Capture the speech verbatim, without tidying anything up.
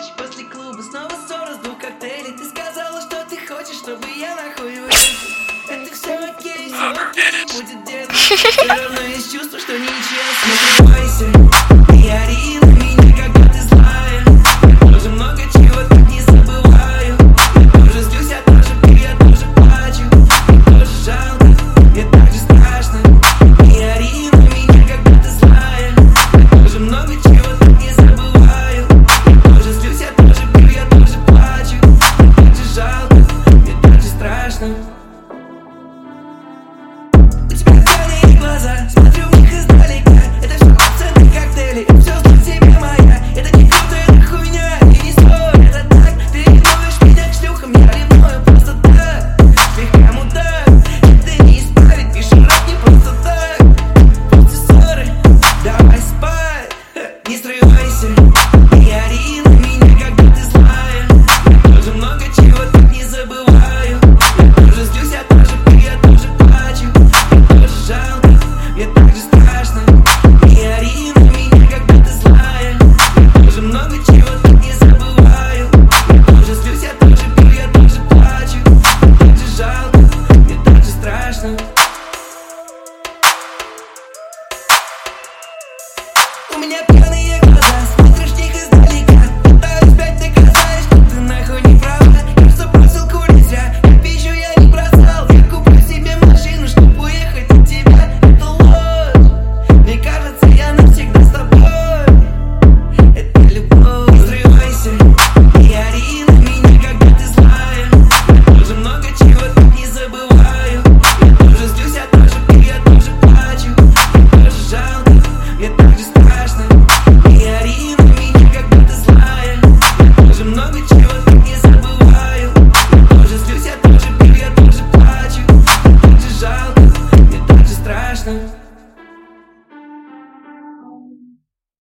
ночь после клуба, снова ссора с двух коктейлей. Ты сказала, что ты хочешь, чтобы я нахуй уехал. Это все окей, все окей, будет дело. Все равно есть чувство, что нечестно. Не срывайся, не ори на меня, когда ты злая. Я тоже много чего так не забываю. Я тоже злюсь, я тоже пью, я тоже плачу. Мне тоже жалко, мне так же страшно. Не ори на меня, когда ты злая. Я тоже много чего так не забываю. Я тоже злюсь, я тоже пью, я тоже плачу. Мне так же жалко, мне так же страшно. У тебя пьяные глаза, смотрю в них издалека. Это все акценты коктейли, и все злость тебе моя. Это не круто, это хуйня, и не спорь, это так. Ты ревнуешь меня к шлюхам, я ревную просто так. Слегка мудак, это не исправить, пиши рэп не просто так. После ссоры, давай спать. Не срывайся, не ори на меня, когда ты злая. Я тоже много чего так не забываю. Я тоже злюсь, я тоже пью, я тоже плачу. Мне тоже жалко, мне так же страшно. Не ори на меня, когда ты злая. Я тоже много чего так не забываю. Я тоже злюсь, я тоже пью, я тоже плачу. Мне так же жалко, мне так же страшно. У меня пьяные глаза, смотришь в них издалека. Пытаюсь опять доказать, что ты нахуй не права. Я что бросил курить зря, я пищу я не бросал. Я куплю себе машину, чтоб уехать от тебя. Это ложь, мне кажется, я навсегда с тобой. Это любовь. Не срывайся, не ори на меня, когда ты злая. Я тоже много чего так не забываю. Я тоже злюсь, я тоже пью, я тоже плачу. Мне тоже жалко, мне так же страшно. Не ори на меня, когда ты злая. Я тоже много чего так не забываю. Я тоже злюсь, я тоже пью, я тоже плачу. Мне так же жалко, мне так же страшно.